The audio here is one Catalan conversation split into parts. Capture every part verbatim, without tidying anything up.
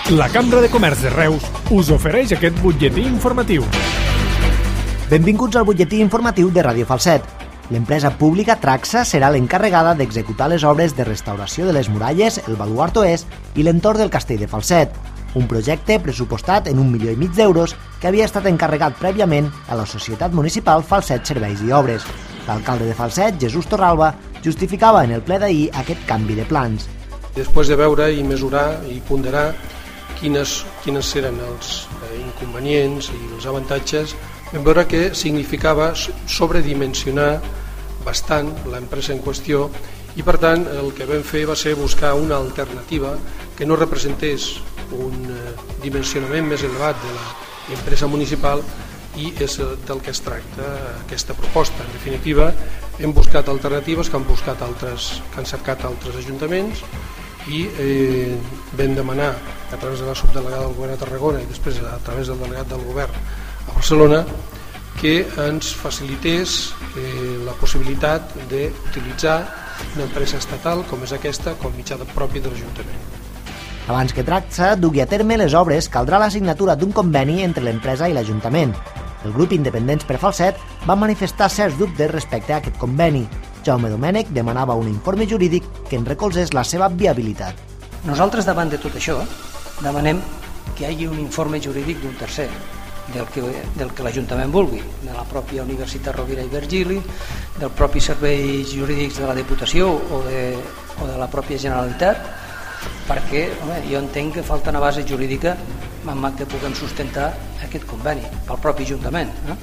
La Cambra de Comerç de Reus us ofereix aquest butlletí informatiu. Benvinguts al butlletí informatiu de Ràdio Falset. L'empresa pública Traxa serà l'encarregada d'executar les obres de restauració de les muralles, el baluart oest i l'entorn del castell de Falset, un projecte pressupostat en un milió i mig d'euros que havia estat encarregat prèviament a la Societat Municipal Falset Serveis i Obres. L'alcalde de Falset, Jesús Torralba, justificava en el ple d'ahir aquest canvi de plans. Després de veure i mesurar i ponderar quines, quines eren els inconvenients i els avantatges, vam veure que significava sobredimensionar bastant l'empresa en qüestió i per tant el que vam fer va ser buscar una alternativa que no representés un dimensionament més elevat de l'empresa municipal i és del que es tracta aquesta proposta. En definitiva, hem buscat alternatives que han buscat altres, que han cercat altres ajuntaments i eh, vam demanar a través de la subdelegada del govern a Tarragona i després a través del delegat del govern a Barcelona que ens facilités eh, la possibilitat d'utilitzar una empresa estatal com és aquesta com mitjà propi de l'Ajuntament. Abans que Traxa dugui a terme les obres caldrà la signatura d'un conveni entre l'empresa i l'Ajuntament. El grup Independents per Falset va manifestar certs dubtes respecte a aquest conveni. Jaume Domènech demanava un informe jurídic que en recolzés la seva viabilitat. Nosaltres davant de tot això demanem que hi hagi un informe jurídic d'un tercer, del que, del que l'Ajuntament vulgui, de la pròpia Universitat Rovira i Virgili, del propi serveis jurídics de la Diputació o de, o de la pròpia Generalitat, perquè home, jo entenc que falta una base jurídica amb què puguem sustentar aquest conveni pel propi Ajuntament. No?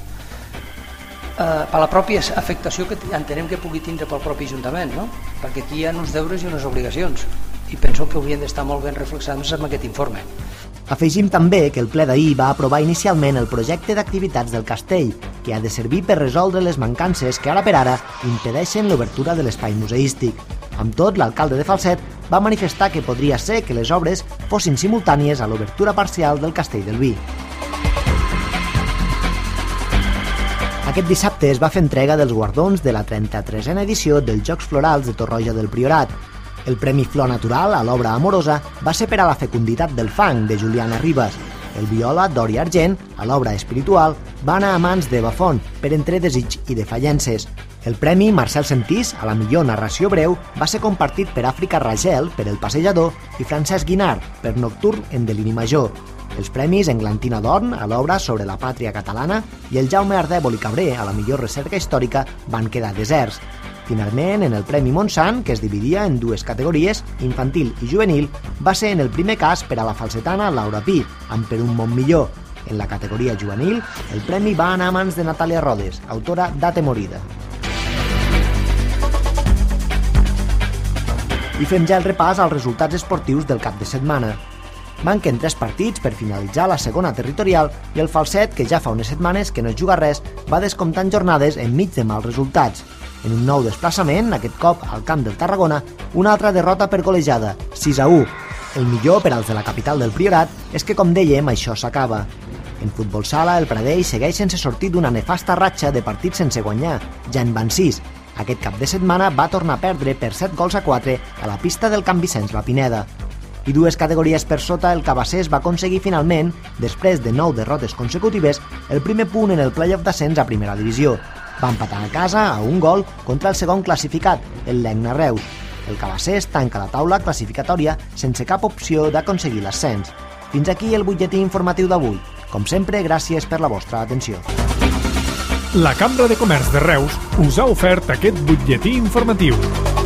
Uh, per la pròpia afectació que entenem que pugui tindre pel propi Ajuntament, no? Perquè aquí hi ha uns deures i unes obligacions i penso que haurien d'estar molt ben reflexats en aquest informe. Afegim també que el ple d'ahir va aprovar inicialment el projecte d'activitats del castell, que ha de servir per resoldre les mancances que ara per ara impedeixen l'obertura de l'espai museístic. Amb tot, l'alcalde de Falset va manifestar que podria ser que les obres fossin simultànies a l'obertura parcial del Castell del Vi. Aquest dissabte es va fer entrega dels guardons de la trenta-tresena edició dels Jocs Florals de Torroja del Priorat. El Premi Flor Natural a l'obra amorosa va ser per a la fecunditat del fang, de Juliana Ribas. El Viola d'or i argent, a l'obra espiritual, va anar a mans d'Eva Font, per Entre desig i defallences. El Premi Marcel Sentís, a la millor narració breu, va ser compartit per Àfrica Ragel, per El Passejador, i Francesc Guinart, per Nocturn en Deliri Major. Els premis Englantina Dorn, a l'obra sobre la pàtria catalana, i el Jaume Ardèvol i Cabré, a la millor recerca històrica, van quedar deserts. Finalment, en el Premi Montsant, que es dividia en dues categories, infantil i juvenil, va ser en el primer cas per a la falsetana Laura Pi, amb Per un món millor. En la categoria juvenil, el premi va anar a mans de Natàlia Rodes, autora d'Ate Morida. I fem ja el repàs als resultats esportius del cap de setmana. Manquen tres partits per finalitzar la segona territorial i el Falset, que ja fa unes setmanes que no es juga res, va descomptant jornades enmig de mals resultats. En un nou desplaçament, aquest cop al camp del Tarragona, una altra derrota per golejada, sis a u. El millor per als de la capital del Priorat és que, com dèiem, això s'acaba. En futbol sala, el Pradell segueix sense sortir d'una nefasta ratxa de partits sense guanyar, ja en van sis. Aquest cap de setmana va tornar a perdre per set gols a quatre a la pista del Can Vicenç La Pineda. I dues categories per sota, el Cabassers va aconseguir finalment, després de nou derrotes consecutives, el primer punt en el playoff d'ascens a primera divisió. Va empatar a casa a un gol contra el segon classificat, el Legna Reus. El Cabassers tanca la taula classificatòria sense cap opció d'aconseguir l'ascens. Fins aquí el butlletí informatiu d'avui. Com sempre, gràcies per la vostra atenció. La Cambra de Comerç de Reus us ha ofert aquest butlletí informatiu.